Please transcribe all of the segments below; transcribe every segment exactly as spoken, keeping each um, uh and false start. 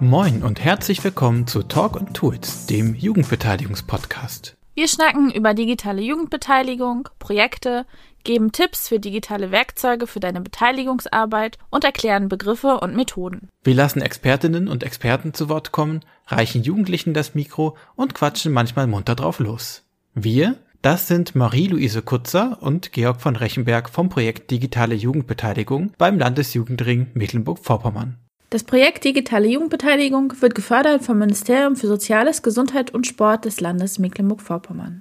Moin und herzlich willkommen zu Talk und Tools, dem Jugendbeteiligungspodcast. Wir schnacken über digitale Jugendbeteiligung, Projekte, geben Tipps für digitale Werkzeuge für deine Beteiligungsarbeit und erklären Begriffe und Methoden. Wir lassen Expertinnen und Experten zu Wort kommen, reichen Jugendlichen das Mikro und quatschen manchmal munter drauf los. Wir, das sind Marie-Luise Kutzer und Georg von Rechenberg vom Projekt Digitale Jugendbeteiligung beim Landesjugendring Mecklenburg-Vorpommern. Das Projekt Digitale Jugendbeteiligung wird gefördert vom Ministerium für Soziales, Gesundheit und Sport des Landes Mecklenburg-Vorpommern.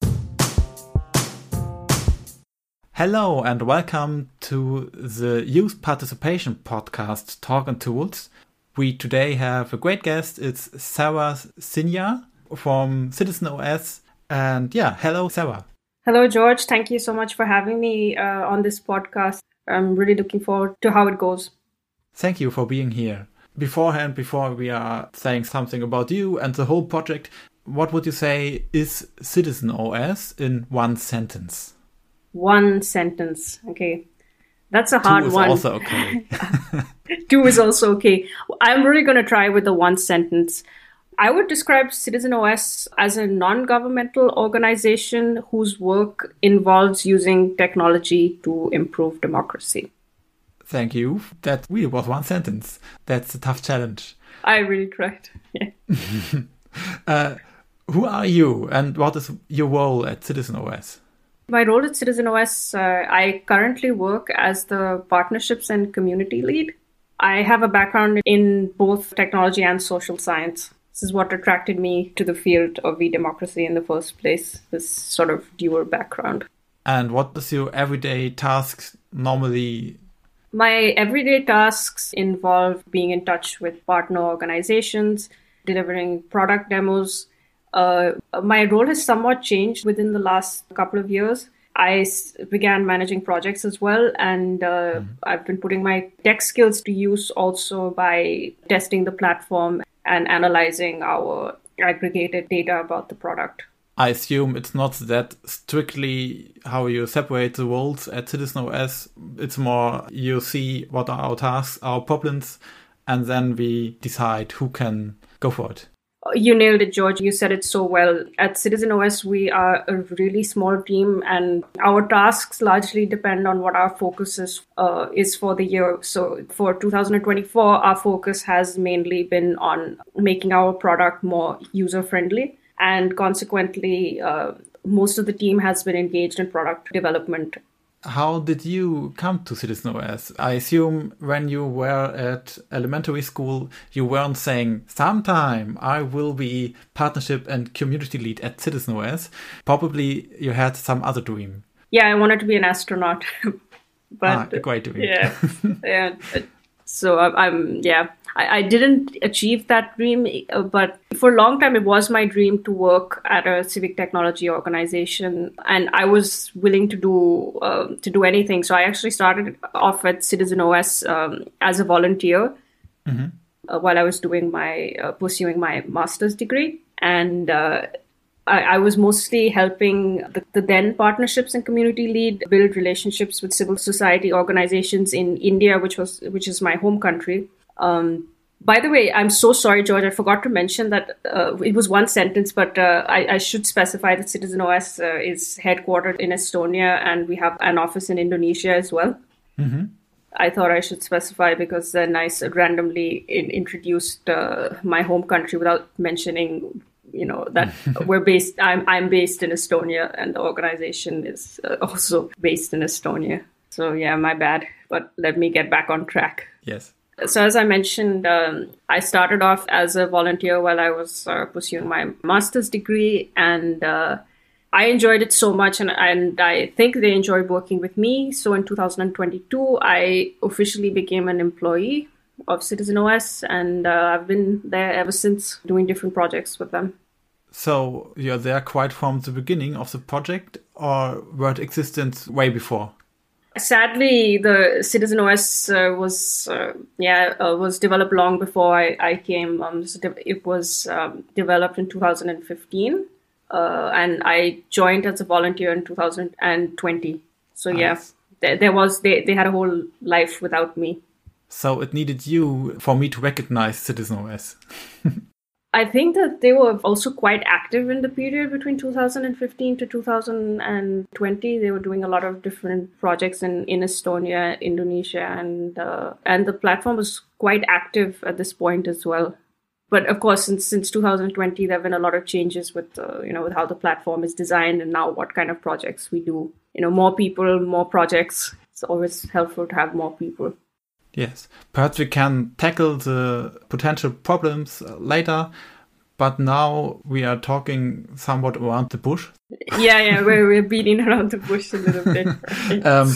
Hello and welcome to the Youth Participation Podcast Talk and Tools. We today have a great guest. It's Sarah Sinja from Citizen O S. And yeah, hello, Sarah. Hello, George. Thank you so much for having me uh, on this podcast. I'm really looking forward to how it goes. Thank you for being here. Beforehand, before we are saying something about you and the whole project, what would you say is Citizen O S in one sentence? One sentence. Okay. That's a hard Two is one. also okay. Two is also okay. I'm really going to try with the one sentence. I would describe Citizen O S as a non-governmental organization whose work involves using technology to improve democracy. Thank you. That really was one sentence. That's a tough challenge. I really tried. Yeah. uh, who are you and what is your role at Citizen O S? My role at Citizen O S, uh, I currently work as the partnerships and community lead. I have a background in both technology and social science. This is what attracted me to the field of e-democracy in the first place, this sort of dual background. And what is your everyday tasks normally? My everyday tasks involve being in touch with partner organizations, delivering product demos. Uh, my role has somewhat changed within the last couple of years. I s- began managing projects as well, and uh, mm-hmm. I've been putting my tech skills to use also by testing the platform and analyzing our aggregated data about the product. I assume it's not that strictly how you separate the roles at Citizen O S. It's more you see what are our tasks, our problems, and then we decide who can go for it. You nailed it, George. You said it so well. At Citizen O S, we are a really small team, and our tasks largely depend on what our focus is, uh, is for the year. So for two thousand twenty-four, our focus has mainly been on making our product more user-friendly. And consequently, uh, most of the team has been engaged in product development. How did you come to Citizen O S? I assume when you were at elementary school, you weren't saying, sometime I will be partnership and community lead at Citizen O S. Probably you had some other dream. Yeah, I wanted to be an astronaut. but ah, a great dream. Yeah, yeah. So I, I'm, yeah, I, I didn't achieve that dream, but for a long time, it was my dream to work at a civic technology organization. And I was willing to do, uh, to do anything. So I actually started off at Citizen O S um, as a volunteer mm-hmm. uh, while I was doing my, uh, pursuing my master's degree. And uh, I, I was mostly helping the, the then partnerships and community lead build relationships with civil society organizations in India, which was which is my home country. Um, by the way, I'm so sorry, George. I forgot to mention that uh, it was one sentence, but uh, I, I should specify that Citizen O S uh, is headquartered in Estonia, and we have an office in Indonesia as well. Mm-hmm. I thought I should specify because then I randomly in, introduced uh, my home country without mentioning. You know, that we're based, I'm I'm based in Estonia, and the organization is uh, also based in Estonia. So yeah, my bad, but let me get back on track. Yes. So as I mentioned, um, I started off as a volunteer while I was uh, pursuing my master's degree, and uh, I enjoyed it so much, and, and I think they enjoyed working with me. So in two thousand twenty-two, I officially became an employee of Citizen O S, and uh, I've been there ever since doing different projects with them. So you're there quite from the beginning of the project, or were it existent way before? Sadly, the Citizen O S uh, was uh, yeah uh, was developed long before I, I came. Um, so it was um, developed in two thousand fifteen, uh, and I joined as a volunteer in two thousand twenty. So nice. yeah, there, there was they, they had a whole life without me. So it needed you for me to recognize CitizenOS. I think that they were also quite active in the period between two thousand fifteen to two thousand twenty. They were doing a lot of different projects in, in Estonia, Indonesia, and uh, and the platform was quite active at this point as well. But of course, since since two thousand twenty, there have been a lot of changes with uh, you know with how the platform is designed and now what kind of projects we do. You know, more people, more projects. It's always helpful to have more people. Yes, perhaps we can tackle the potential problems later, but now we are talking somewhat around the bush. Yeah, yeah, we're, we're beating around the bush a little bit. Right? um,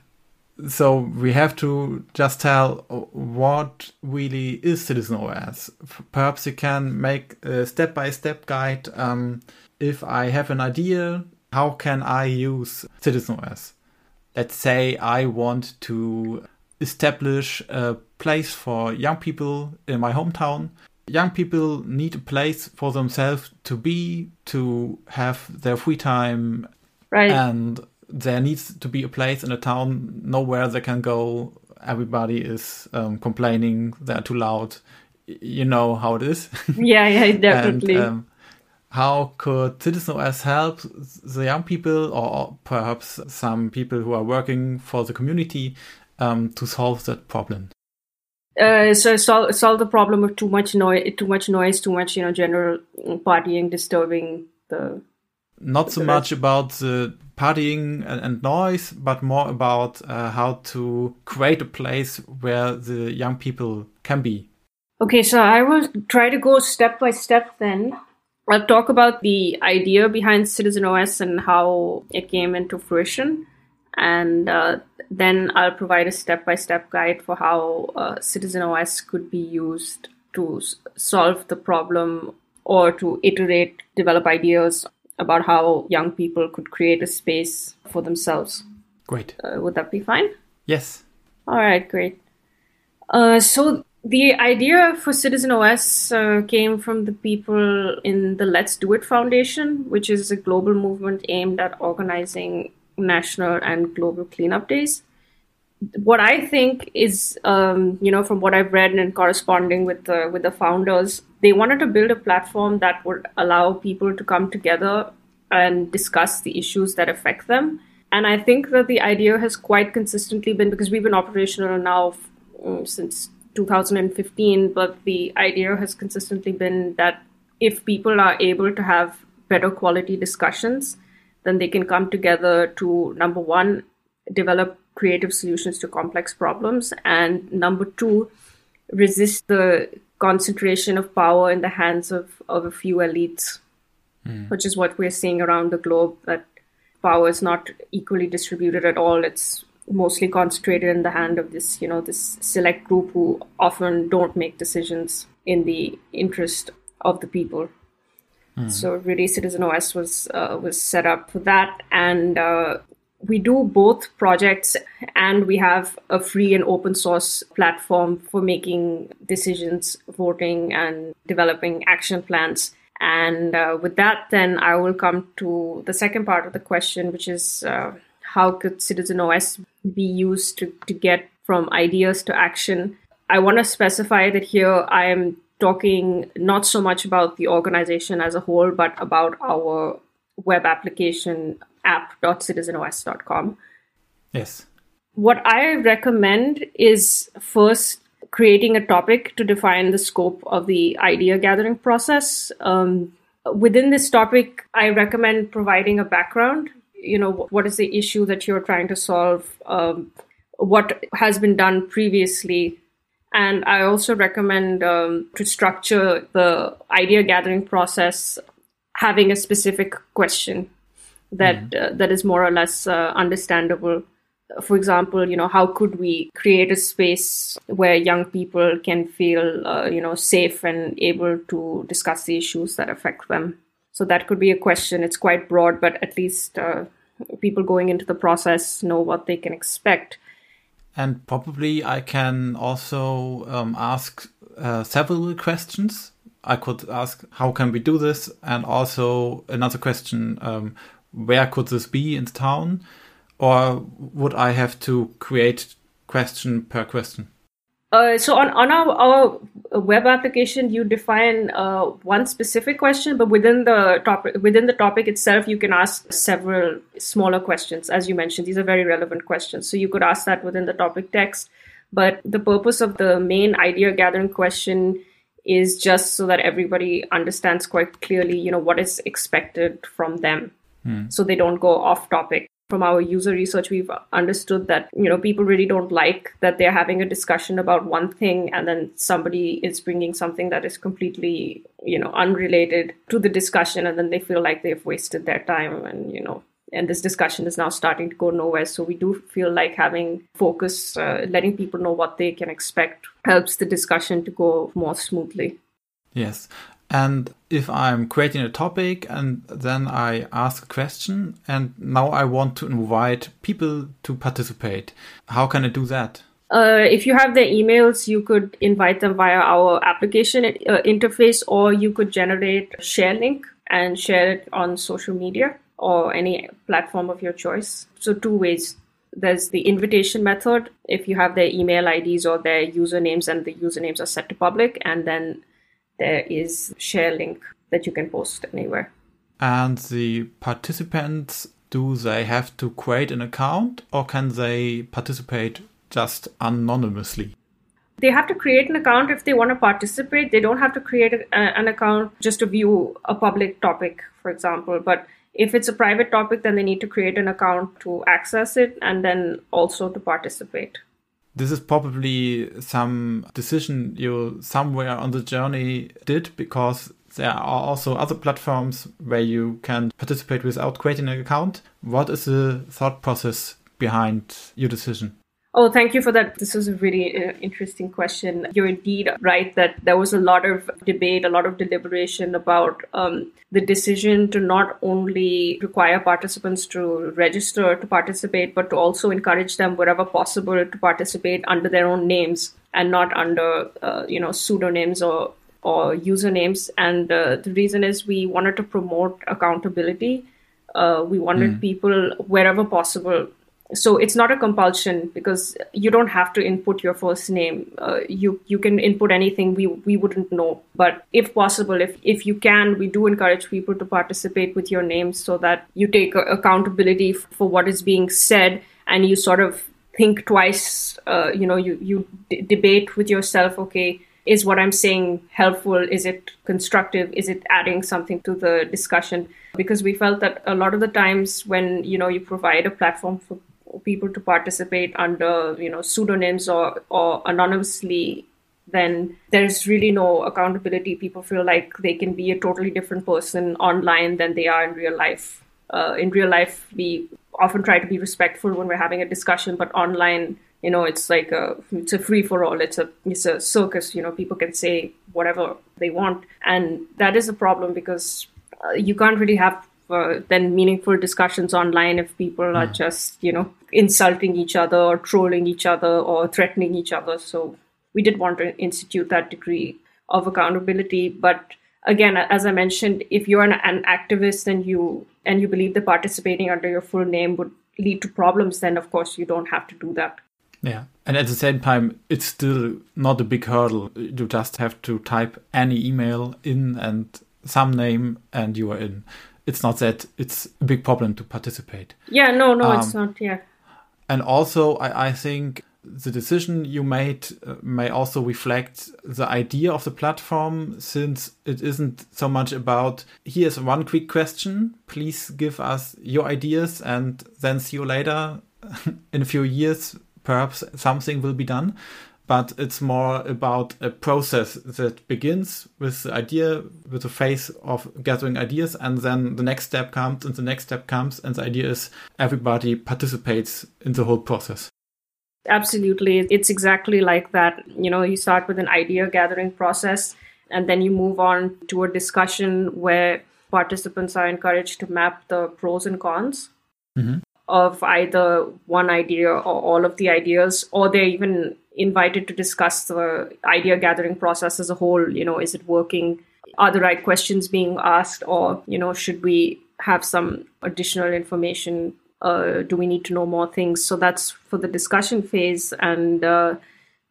so we have to just tell what really is CitizenOS. Perhaps you can make a step-by-step guide. Um, if I have an idea, how can I use CitizenOS? Let's say I want to establish a place for young people in my hometown. Young people need a place for themselves to be, to have their free time. Right. And there needs to be a place in a town, nowhere they can go. Everybody is um, complaining, they're too loud. You know how it is. Yeah, yeah, definitely. and, um, how could CitizenOS help the young people, or perhaps some people who are working for the community, Um, to solve that problem? Uh, so solve solve the problem of too much noise, too much noise, too much you know general partying, disturbing the. Not so the much about the partying and, and noise, but more about uh, how to create a place where the young people can be. Okay, so I will try to go step by step. Then I'll talk about the idea behind CitizenOS and how it came into fruition. And uh, then I'll provide a step-by-step guide for how uh, CitizenOS could be used to s- solve the problem or to iterate, develop ideas about how young people could create a space for themselves. Great. Uh, would that be fine? Yes. All right, great. Uh, so the idea for CitizenOS uh, came from the people in the Let's Do It Foundation, which is a global movement aimed at organizing national and global cleanup days. What I think is, um, you know, from what I've read and corresponding with the with the founders, they wanted to build a platform that would allow people to come together and discuss the issues that affect them. And I think that the idea has quite consistently been, because we've been operational now um, since two thousand fifteen, but the idea has consistently been that if people are able to have better quality discussions, then they can come together to, number one, develop creative solutions to complex problems, and number two, resist the concentration of power in the hands of, of a few elites, mm. which is what we're seeing around the globe, that power is not equally distributed at all. It's mostly concentrated in the hand of this, you know, this select group who often don't make decisions in the interest of the people. Mm. So really, CitizenOS was uh, was set up for that, and uh, we do both projects, and we have a free and open source platform for making decisions, voting, and developing action plans. And uh, with that, then I will come to the second part of the question, which is uh, how could CitizenOS be used to, to get from ideas to action? I want to specify that here I am talking not so much about the organization as a whole, but about our web application, app dot citizen O S dot com. Yes. What I recommend is first creating a topic to define the scope of the idea gathering process. Um, within this topic, I recommend providing a background. You know, what is the issue that you're trying to solve? Um, what has been done previously? And I also recommend um, to structure the idea gathering process having a specific question that mm. uh, that is more or less uh, understandable. For example, you know, how could we create a space where young people can feel, uh, you know, safe and able to discuss the issues that affect them? So that could be a question. It's quite broad, but at least uh, people going into the process know what they can expect. And probably I can also um, ask uh, several questions. I could ask, how can we do this? And also another question, um, where could this be in the town? Or would I have to create question per question? Uh, so on, on our, our web application, you define uh, one specific question, but within the topic within the topic itself, you can ask several smaller questions. As you mentioned, these are very relevant questions. So you could ask that within the topic text. But the purpose of the main idea gathering question is just so that everybody understands quite clearly, you know, what is expected from them, hmm. so they don't go off topic. From our user research, we've understood that, you know, people really don't like that they're having a discussion about one thing and then somebody is bringing something that is completely, you know, unrelated to the discussion, and then they feel like they've wasted their time, and, you know, and this discussion is now starting to go nowhere. So we do feel like having focus, uh, letting people know what they can expect, helps the discussion to go more smoothly. Yes. And if I'm creating a topic and then I ask a question and now I want to invite people to participate, how can I do that? Uh, if you have their emails, you could invite them via our application uh, interface, or you could generate a share link and share it on social media or any platform of your choice. So two ways. There's the invitation method, if you have their email I Ds or their usernames and the usernames are set to public, and then there is share link that you can post anywhere. And the participants, do they have to create an account or can they participate just anonymously? They have to create an account if they want to participate. They don't have to create a, an account just to view a public topic, for example. But if it's a private topic, then they need to create an account to access it and then also to participate. This is probably some decision you somewhere on the journey did, because there are also other platforms where you can participate without creating an account. What is the thought process behind your decision? Oh, thank you for that. This is a really uh, interesting question. You're indeed right that there was a lot of debate, a lot of deliberation about um, the decision to not only require participants to register to participate, but to also encourage them wherever possible to participate under their own names and not under, uh, you know, pseudonyms or, or usernames. And uh, the reason is we wanted to promote accountability. Uh, we wanted mm. people wherever possible. So it's not a compulsion, because you don't have to input your first name. Uh, you you can input anything. We we wouldn't know. But if possible, if if you can, we do encourage people to participate with your name so that you take accountability for what is being said and you sort of think twice. Uh, you know, you you d- debate with yourself. Okay, is what I'm saying helpful? Is it constructive? Is it adding something to the discussion? Because we felt that a lot of the times when, you know, you provide a platform for people to participate under, you know, pseudonyms or, or anonymously, then there's really no accountability. People feel like they can be a totally different person online than they are in real life. Uh, in real life, we often try to be respectful when we're having a discussion, but online, you know, it's like a it's a free for all. It's a it's a circus. You know, people can say whatever they want, and that is a problem because uh, you can't really have uh, then meaningful discussions online if people mm. are just, you know, insulting each other or trolling each other or threatening each other. So we did want to institute that degree of accountability, but again, as I mentioned, if you're an, an activist and you and you believe that participating under your full name would lead to problems, then of course you don't have to do that. Yeah. And at the same time, it's still not a big hurdle. You just have to type any email in and some name and you are in. It's not that it's a big problem to participate. Yeah, no, no, um, it's not. Yeah. And also, I, I think the decision you made uh, may also reflect the idea of the platform, since it isn't so much about, here's one quick question, please give us your ideas and then see you later. In a few years, perhaps something will be done. But it's more about a process that begins with the idea, with the phase of gathering ideas, and then the next step comes and the next step comes, and the idea is everybody participates in the whole process. Absolutely. It's exactly like that. You know, you start with an idea gathering process, and then you move on to a discussion where participants are encouraged to map the pros and cons mm-hmm. of either one idea or all of the ideas, or they're even invited to discuss the idea gathering process as a whole. You know, is it working? Are the right questions being asked? Or, you know, should we have some additional information? Uh, do we need to know more things? So that's for the discussion phase. And uh,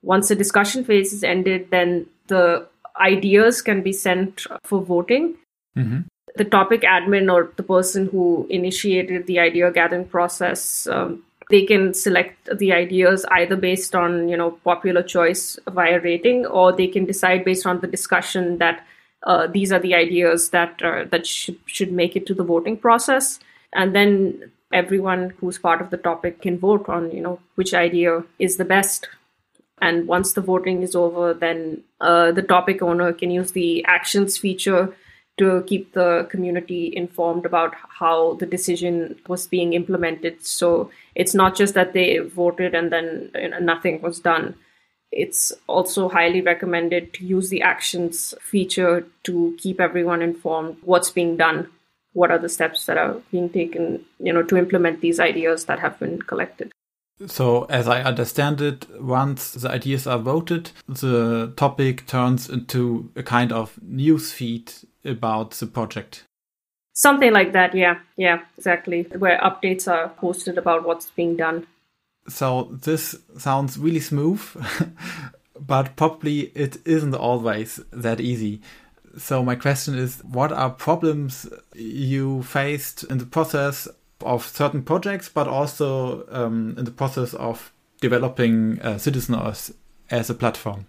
once the discussion phase is ended, then the ideas can be sent for voting. Mm-hmm. The topic admin or the person who initiated the idea gathering process, um, they can select the ideas either based on, you know, popular choice via rating, or they can decide based on the discussion that uh, these are the ideas that uh, that should, should make it to the voting process. And then everyone who's part of the topic can vote on, you know, which idea is the best. And once the voting is over, then uh, the topic owner can use the actions feature to keep the community informed about how the decision was being implemented. So it's not just that they voted and then, you know, nothing was done. It's also highly recommended to use the actions feature to keep everyone informed what's being done, what are the steps that are being taken, you know, to implement these ideas that have been collected. So, as I understand it, once the ideas are voted, the topic turns into a kind of news feed about the project. Something like that, yeah. Yeah, exactly. Where updates are posted about what's being done. So, this sounds really smooth, but probably it isn't always that easy. So, my question is, what are problems you faced in the process of certain projects, but also um, in the process of developing uh, Citizeners as a platform?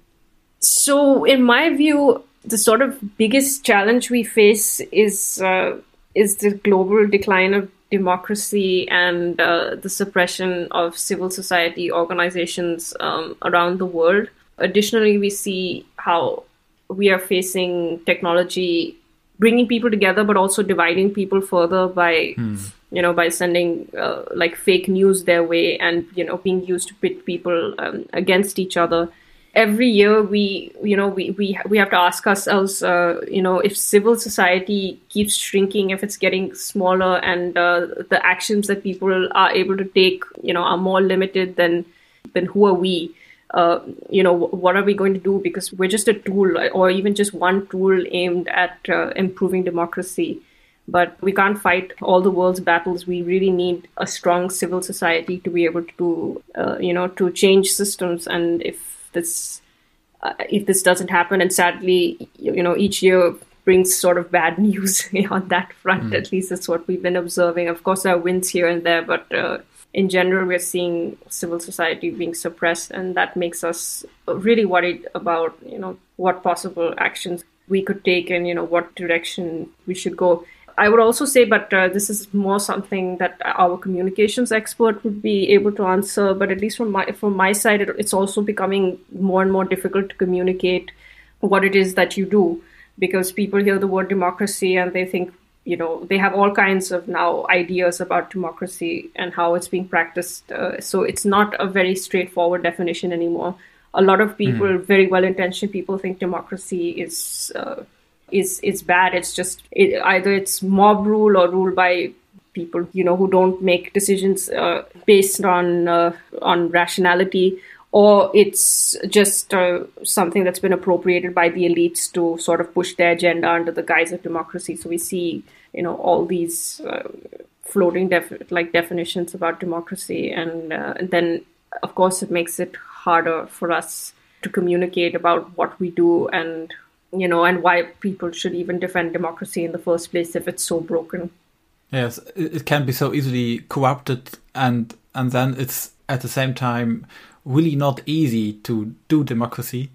So in my view, the sort of biggest challenge we face is uh, is the global decline of democracy and uh, the suppression of civil society organizations um, around the world. Additionally, we see how we are facing technology bringing people together, but also dividing people further by, hmm. you know, by sending uh, like fake news their way and, you know, being used to pit people um, against each other. Every year we, you know, we, we, we have to ask ourselves, uh, you know, if civil society keeps shrinking, if it's getting smaller and uh, the actions that people are able to take, you know, are more limited, then, then who are we? Uh, you know, what are we going to do? Because we're just a tool, or even just one tool aimed at uh, improving democracy. But we can't fight all the world's battles. We really need a strong civil society to be able to, uh, you know, to change systems. And if this, uh, if this doesn't happen, and sadly, you know, each year brings sort of bad news on that front. Mm. At least that's what we've been observing. Of course, there are wins here and there, but uh, in general, we're seeing civil society being suppressed, and that makes us really worried about, you know, what possible actions we could take and, you know, what direction we should go. I would also say, but uh, this is more something that our communications expert would be able to answer. But at least from my from my side, it, it's also becoming more and more difficult to communicate what it is that you do, because people hear the word democracy and they think, you know, they have all kinds of now ideas about democracy and how it's being practiced. Uh, so it's not a very straightforward definition anymore. A lot of people, mm. very well-intentioned people, think democracy is uh, is is bad. It's just it, either it's mob rule or rule by people, you know, who don't make decisions uh, based on uh, on rationality, or it's just uh, something that's been appropriated by the elites to sort of push their agenda under the guise of democracy. So we see, you know, all these uh, floating def- like definitions about democracy, and, uh, and then of course it makes it harder for us to communicate about what we do and, you know, and why people should even defend democracy in the first place if it's so broken. Yes, it can be so easily corrupted, and and then it's at the same time really not easy to do democracy.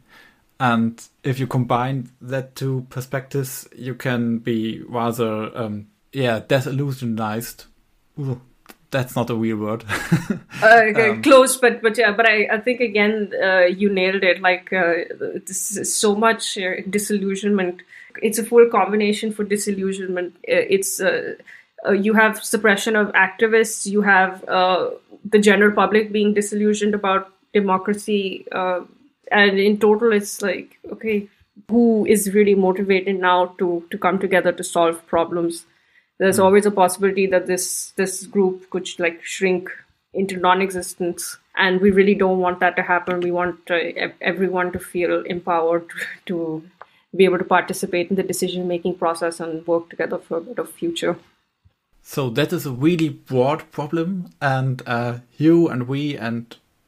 And if you combine that two perspectives, you can be rather, um, yeah, disillusionized. Ooh, that's not a real word. uh, um, close, but but yeah, but I, I think again uh, you nailed it. Like uh, this is so much uh, disillusionment. It's a full combination for disillusionment. It's uh, uh, you have suppression of activists. You have uh, the general public being disillusioned about democracy, uh, and in total, it's like, okay, who is really motivated now to to come together to solve problems? There's mm. always a possibility that this this group could like shrink into non-existence, and we really don't want that to happen. We want uh, everyone to feel empowered to be able to participate in the decision-making process and work together for a better future. So that is a really broad problem, and uh, you and we and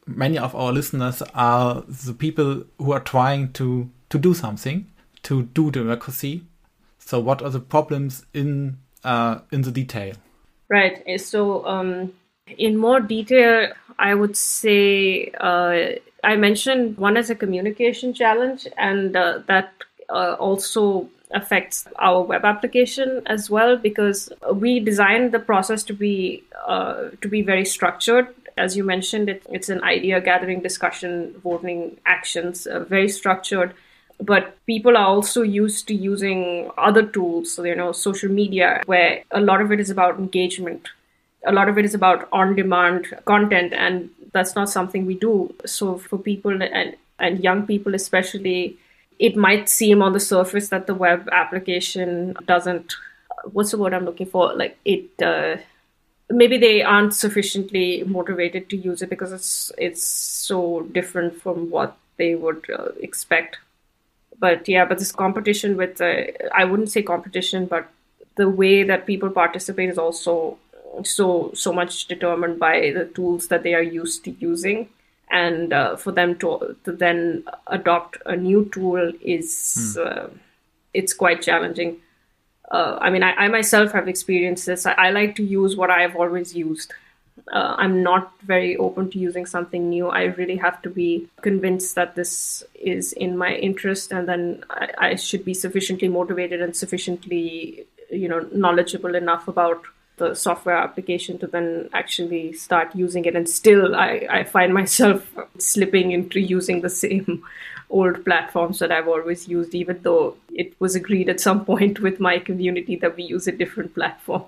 many of our listeners are the people who are trying to, to do something, to do democracy. So what are the problems in uh, in the detail? Right. So um, in more detail, I would say uh, I mentioned one as a communication challenge, and uh, that uh, also affects our web application as well, because we designed the process to be uh, to be very structured. As you mentioned, it, it's an idea gathering, discussion, voting, actions, uh, very structured. But people are also used to using other tools, so, you know, social media, where a lot of it is about engagement. A lot of it is about on-demand content, and that's not something we do. So for people and, and young people especially, it might seem on the surface that the web application doesn't, what's the word I'm looking for? Like it, uh, maybe they aren't sufficiently motivated to use it because it's it's so different from what they would uh, expect. But yeah, but this competition with, uh, I wouldn't say competition, but the way that people participate is also so so much determined by the tools that they are used to using. And uh, for them to, to then adopt a new tool is, mm. uh, it's quite challenging. Uh, I mean, I, I myself have experienced this. I, I like to use what I've always used. Uh, I'm not very open to using something new. I really have to be convinced that this is in my interest, and then I, I should be sufficiently motivated and sufficiently, you know, knowledgeable enough about the software application to then actually start using it. And still, I, I find myself slipping into using the same old platforms that I've always used, even though it was agreed at some point with my community that we use a different platform.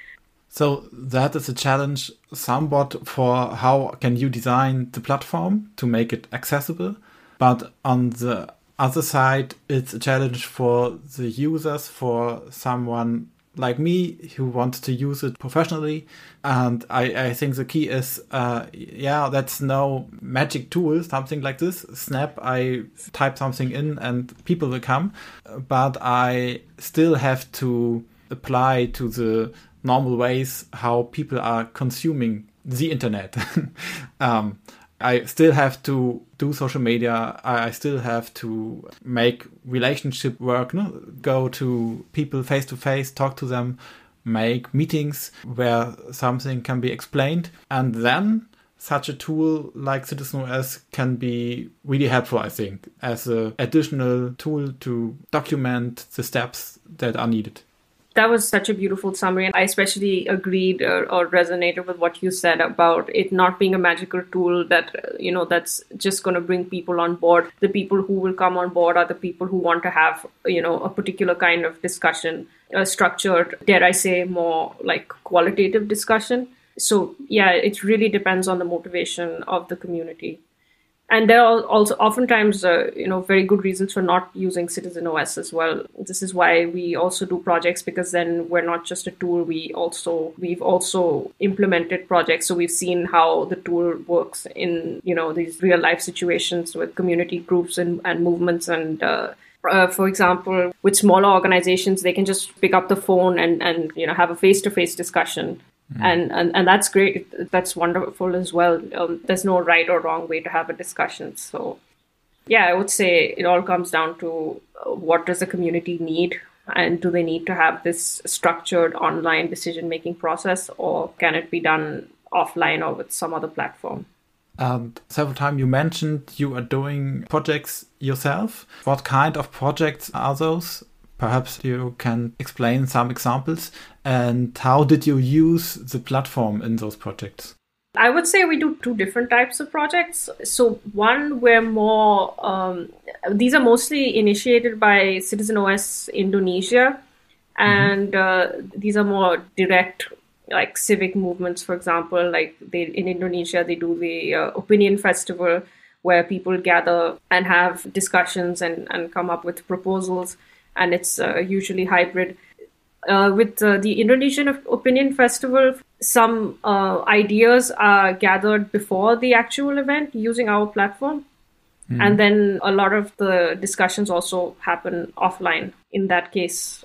So that is a challenge somewhat for how can you design the platform to make it accessible. But on the other side, it's a challenge for the users, for someone like me who wants to use it professionally. And I, I think the key is, uh, yeah, that's no magic tool, something like this. Snap, I type something in and people will come. But I still have to apply to the normal ways how people are consuming the internet. um, I still have to do social media. I still have to make relationship work, no? Go to people face to face, talk to them, make meetings where something can be explained. And then such a tool like CitizenOS can be really helpful, I think, as an additional tool to document the steps that are needed. That was such a beautiful summary. And I especially agreed or, or resonated with what you said about it not being a magical tool that, you know, that's just going to bring people on board. The people who will come on board are the people who want to have, you know, a particular kind of discussion, a structured, dare I say, more like qualitative discussion. So, yeah, it really depends on the motivation of the community. And there are also oftentimes, uh, you know, very good reasons for not using CitizenOS as well. This is why we also do projects, because then we're not just a tool. We also we've also implemented projects, so we've seen how the tool works in, you know, these real life situations with community groups and, and movements. And uh, uh, for example, with smaller organizations, they can just pick up the phone and and you know have a face to face discussion. Mm. And, and and that's great. That's wonderful as well. Um, there's no right or wrong way to have a discussion. So, yeah, I would say it all comes down to uh, what does the community need, and do they need to have this structured online decision-making process, or can it be done offline or with some other platform? And several times you mentioned you are doing projects yourself. What kind of projects are those? Perhaps you can explain some examples. And how did you use the platform in those projects? I would say we do two different types of projects. So one, we're more, um, these are mostly initiated by CitizenOS Indonesia. And mm-hmm. uh, these are more direct, like civic movements, for example. Like they in Indonesia, they do the uh, Opinion Festival, where people gather and have discussions and, and come up with proposals. And it's uh, usually hybrid. Uh, with uh, the Indonesian Opinion Festival, some uh, ideas are gathered before the actual event using our platform. Mm. And then a lot of the discussions also happen offline in that case.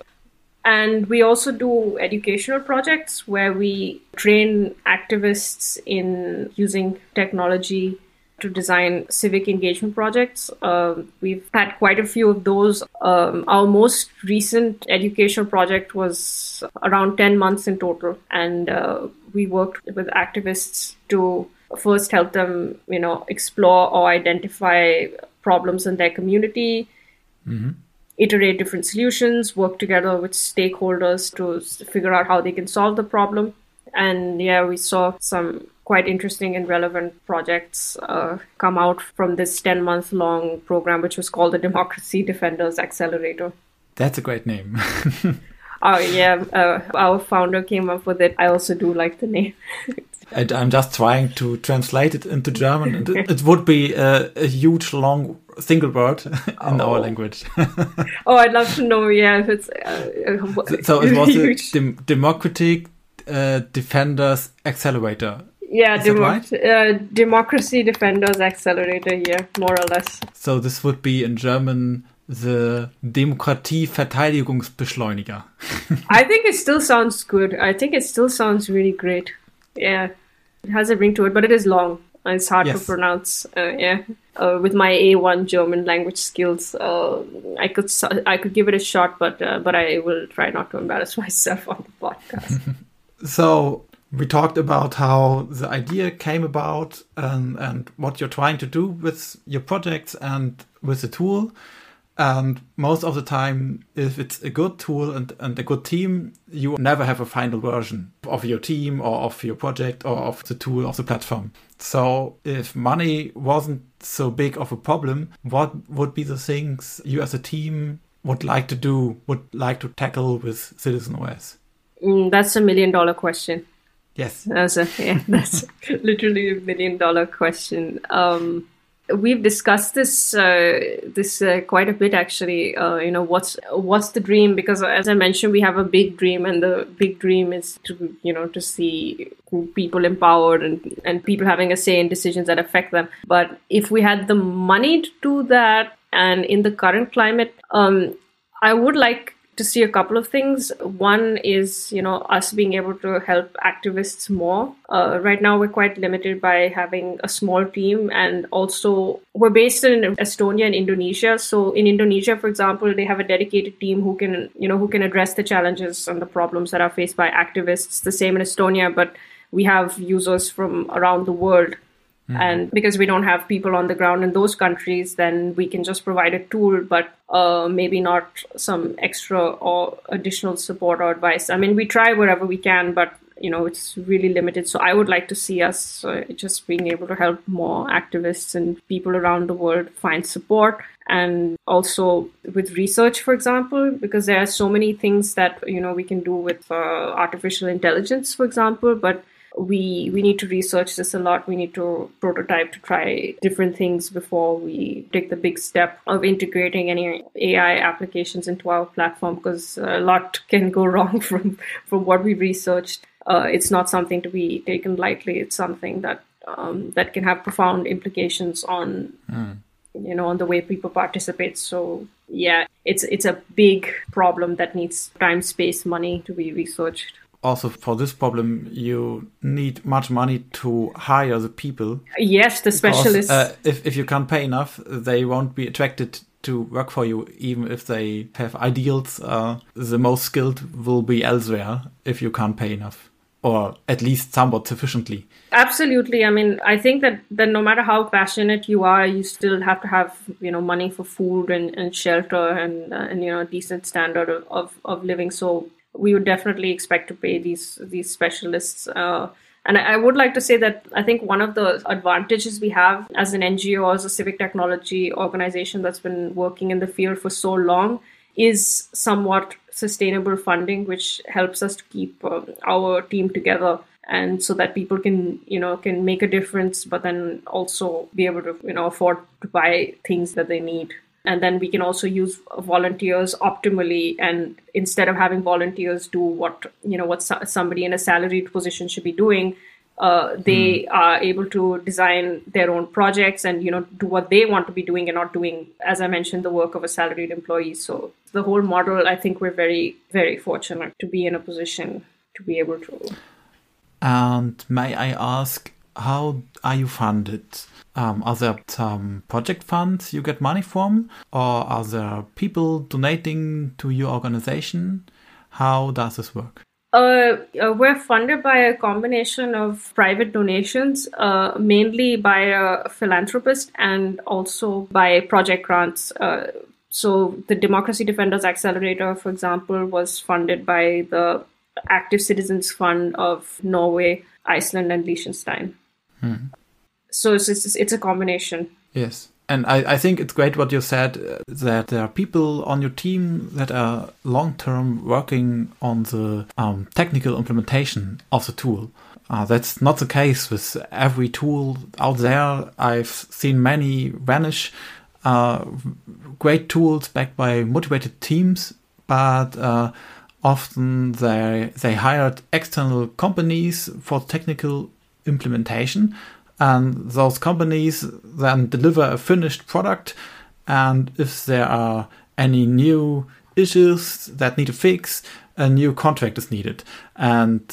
And we also do educational projects where we train activists in using technology to design civic engagement projects. Uh, we've had quite a few of those. Um, our most recent educational project was around ten months in total. And uh, we worked with activists to first help them, you know, explore or identify problems in their community, mm-hmm. iterate different solutions, work together with stakeholders to figure out how they can solve the problem. And yeah, we saw some quite interesting and relevant projects uh, come out from this ten-month-long program, which was called the Democracy Defenders Accelerator. That's a great name. Oh, yeah. Uh, our founder came up with it. I also do like the name. And I'm just trying to translate it into German. It, it would be a, a huge, long single word in oh. our language. Oh, I'd love to know, yeah, if it's... Uh, so, so it was a dem- Democratic uh, Defenders Accelerator. Yeah, Is demo- that right? uh, Democracy Defenders Accelerator, yeah, more or less. So this would be in German the Demokratie-Verteidigungsbeschleuniger. I think it still sounds good. I think it still sounds really great. Yeah, it has a ring to it, but it is long. It's hard yes. to pronounce. Uh, yeah, uh, with my A one German language skills, uh, I could I could give it a shot, but uh, but I will try not to embarrass myself on the podcast. So we talked about how the idea came about and, and what you're trying to do with your projects and with the tool. And most of the time, if it's a good tool and, and a good team, you never have a final version of your team or of your project or of the tool, of the platform. So if money wasn't so big of a problem, what would be the things you as a team would like to do, would like to tackle with CitizenOS? Mm, that's a million dollar question. Yes. That's a, yeah, that's literally a million dollar question. Um, we've discussed this uh, this uh, quite a bit, actually. Uh, you know, what's what's the dream? Because as I mentioned, we have a big dream, and the big dream is to, you know, to see people empowered and, and people having a say in decisions that affect them. But if we had the money to do that, and in the current climate, um, I would like to see a couple of things. One is, you know, us being able to help activists more. Uh, right now, we're quite limited by having a small team, and also we're based in Estonia and Indonesia. So in Indonesia, for example, they have a dedicated team who can, you know, who can address the challenges and the problems that are faced by activists. The same in Estonia, but we have users from around the world. And because we don't have people on the ground in those countries, then we can just provide a tool, but uh, maybe not some extra or additional support or advice. I mean, we try wherever we can, but, you know, it's really limited. So I would like to see us uh, just being able to help more activists and people around the world find support. And also with research, for example, because there are so many things that, you know, we can do with uh, artificial intelligence, for example, but We we need to research this a lot. We need to prototype to try different things before we take the big step of integrating any A I applications into our platform, because a lot can go wrong from, from what we researched. Uh, it's not something to be taken lightly. It's something that um, that can have profound implications on mm. you know on the way people participate. So yeah, it's it's a big problem that needs time, space, money to be researched. Also, for this problem, you need much money to hire the people. Yes, the specialists. Because, uh, if, if you can't pay enough, they won't be attracted to work for you, even if they have ideals. Uh, the most skilled will be elsewhere if you can't pay enough, or at least somewhat sufficiently. Absolutely. I mean, I think that, that no matter how passionate you are, you still have to have, you know, money for food and, and shelter and, uh, and, you know, a decent standard of, of, of living. So we would definitely expect to pay these these specialists. Uh, and I, I would like to say that I think one of the advantages we have as an N G O, as a civic technology organization that's been working in the field for so long, is somewhat sustainable funding, which helps us to keep uh, our team together. And so that people can, you know, can make a difference, but then also be able to, you know, afford to buy things that they need. And then we can also use volunteers optimally. And instead of having volunteers do what, you know, what so- somebody in a salaried position should be doing, uh, they mm. are able to design their own projects and, you know, do what they want to be doing and not doing, as I mentioned, the work of a salaried employee. So the whole model, I think we're very, very fortunate to be in a position to be able to. And may I ask, how are you funded? Um, are there some project funds you get money from, or are there people donating to your organization? How does this work? Uh, uh, we're funded by a combination of private donations, uh, mainly by a philanthropist and also by project grants. Uh, so the Democracy Defenders Accelerator, for example, was funded by the Active Citizens Fund of Norway, Iceland, and Liechtenstein. Hmm. So it's, it's it's a combination. Yes. And I, I think it's great what you said, uh, that there are people on your team that are long-term working on the um, technical implementation of the tool. Uh, that's not the case with every tool out there. I've seen many vanish, uh, great tools backed by motivated teams, but uh, often they, they hired external companies for technical implementation. And those companies then deliver a finished product. And if there are any new issues that need a fix, a new contract is needed. And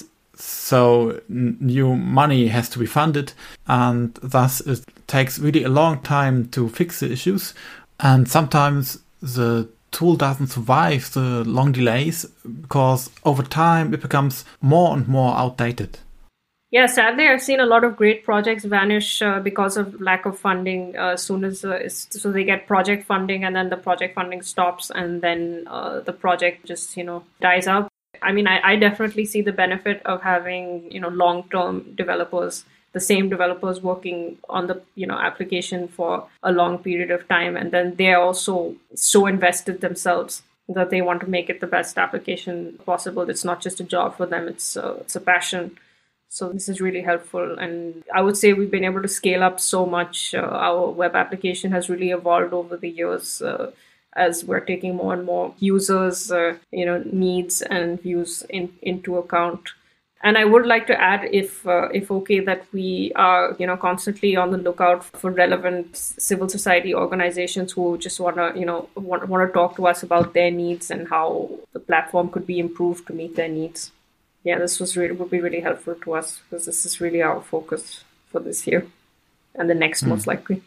so n- new money has to be funded. And thus it takes really a long time to fix the issues. And sometimes the tool doesn't survive the long delays because over time it becomes more and more outdated. Yeah, sadly, I've seen a lot of great projects vanish uh, because of lack of funding. Uh, as soon as uh, so they get project funding, and then the project funding stops, and then uh, the project just you know dies out. I mean, I, I definitely see the benefit of having you know long-term developers, the same developers working on the you know application for a long period of time, and then they're also so invested themselves that they want to make it the best application possible. It's not just a job for them; it's uh, it's a passion. So this is really helpful. And I would say we've been able to scale up so much. Uh, our web application has really evolved over the years uh, as we're taking more and more users, uh, you know, needs and views in, into account. And I would like to add, if uh, if okay, that we are, you know, constantly on the lookout for relevant civil society organizations who just want to, you know, want, want to talk to us about their needs and how the platform could be improved to meet their needs. Yeah, this was really would be really helpful to us because this is really our focus for this year and the next, mm. most likely.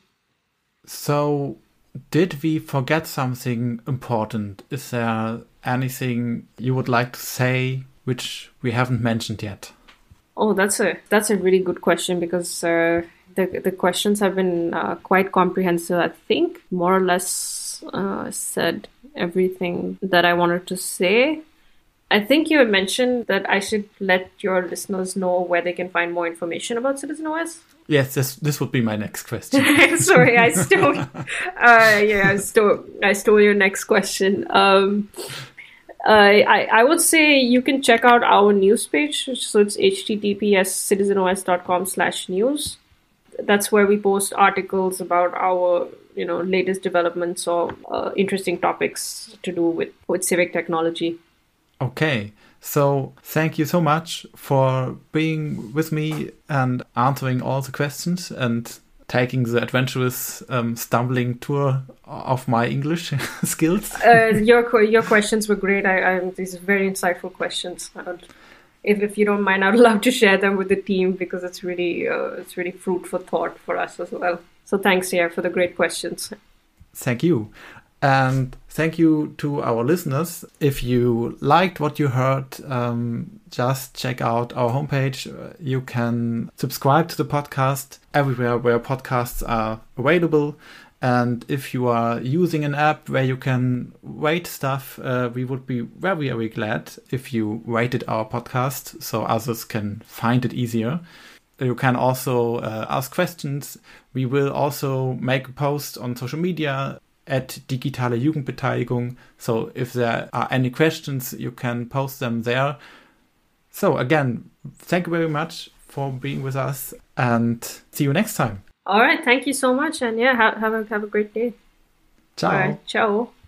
So, did we forget something important? Is there anything you would like to say which we haven't mentioned yet? Oh, that's a that's a really good question because uh, the the questions have been uh, quite comprehensive. I think more or less uh, said everything that I wanted to say. I think you had mentioned that I should let your listeners know where they can find more information about CitizenOS. Yes, this this would be my next question. Sorry, I stole. uh, yeah, I stole. I stole your next question. Um, uh, I I would say you can check out our news page. So it's https citizenos dot com slash news. That's where we post articles about our you know latest developments or uh, interesting topics to do with with civic technology. Okay, so thank you so much for being with me and answering all the questions and taking the adventurous um, stumbling tour of my English skills. uh, your your questions were great. I, I these are very insightful questions. If if you don't mind, I'd love to share them with the team because it's really uh, it's really fruit for thought for us as well. So thanks, yeah, for the great questions. Thank you. And thank you to our listeners. If you liked what you heard, um, just check out our homepage. You can subscribe to the podcast everywhere where podcasts are available. And if you are using an app where you can rate stuff, uh, we would be very, very glad if you rated our podcast so others can find it easier. You can also uh, ask questions. We will also make a post on social media at Digitale Jugendbeteiligung. So if there are any questions, you can post them there. So again, thank you very much for being with us and see you next time. All right. Thank you so much. And yeah, have, have, a, have a great day. Ciao. All right, ciao.